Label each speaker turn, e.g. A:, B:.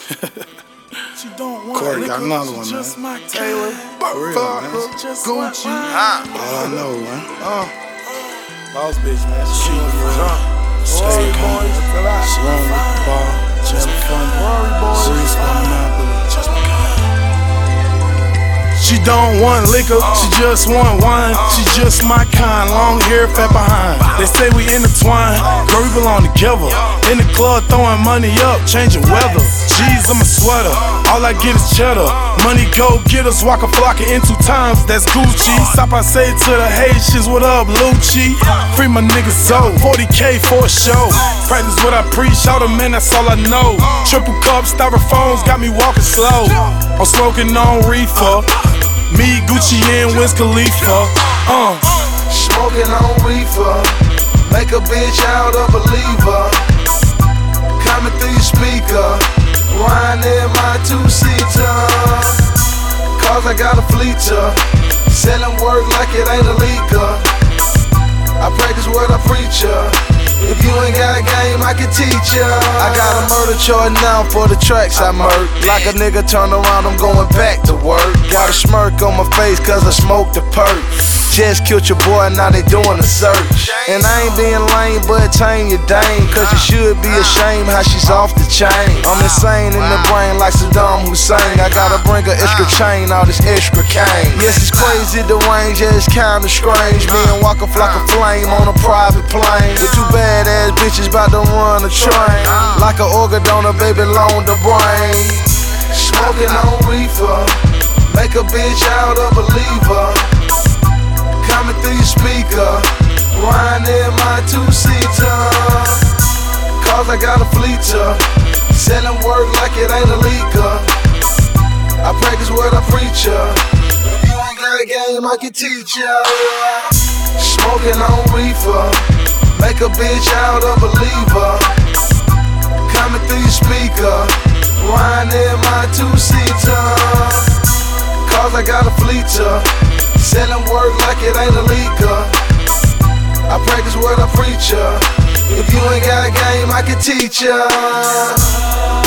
A: She don't want
B: Corey got another one,
A: just
B: man.
A: my Taylor,
B: Gucci. All I know, man.
A: Boss bitch, man. She
B: Stay calm. Run with the ball. Just fun. Serious on Monopoly.
A: She don't want liquor, she just want wine. She just my kind, long hair, fat behind. They say we intertwined, girl, we belong together. In the club, throwing money up, changing weather. G's, I'm a sweater, all I get is cheddar. Money go get us, walk a flocker in 2 times, that's Gucci. Stop, I say to the Haitians, what up, Lucci? Free my niggas so 40K for a show. Practice what I preach, all the men, that's all I know. Triple cup, styrofoams, got me walking slow. I'm smoking on reefer. Me, Gucci, and Wiz Khalifa.
C: Smoking on reefer, make a bitch out of a believer. Coming through your speaker, riding in my 2-seater. Cause I got a fleeter, selling work like it ain't illegal. I practice what I preach ya. If you ain't got a game, I can teach ya. I got a murder charge now for the tracks I murk. Like a nigga turn around, I'm going back to work. Got a smirk on my face cause I smoked the perk. Just killed your boy, now they doing a search. And I ain't being lame, but tame your dame. Cause you should be ashamed how she's off the chain. I'm insane in the brain like Saddam Hussein. I gotta bring her extra chain, all this extra cane. Yes, it's crazy, the range, yeah, it's kinda strange. Me and walk off like a flame on a private plane. With 2 badass bitches bout to run a train. Like an organ donor, baby, loan the brain. Smoking on reefer, make a bitch out of a believer. Coming through your speaker, riding in my 2-seater. Cause I got a fleeter, selling work like it ain't illegal. I practice what I preach ya. If you ain't got a game, I can teach ya. Smoking on reefer, make a bitch out of a believer. Coming through your speaker, riding in my 2-seater. Cause I got a fleeter, selling work like it ain't illegal. I practice what I preach ya. If you ain't got a game, I can teach ya.